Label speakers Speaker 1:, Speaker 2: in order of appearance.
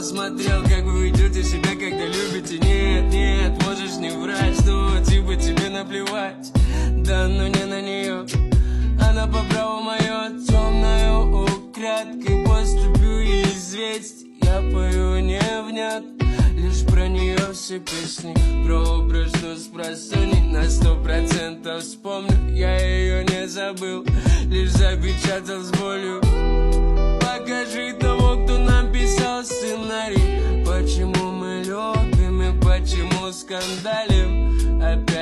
Speaker 1: смотрел, как вы ведете себя, когда любите. Нет, нет, можешь не врать, что типа тебе наплевать. Да, но не на нее, она по праву мое темную. Украдкой поступю и известь. Я пою невнятно, лишь про нее все песни. Про образ, что спросонья на 100% вспомню. Я ее не забыл, лишь запечатал с болью. Покажи того, кто нам писал сценарий. Почему мы любим и почему скандалим опять.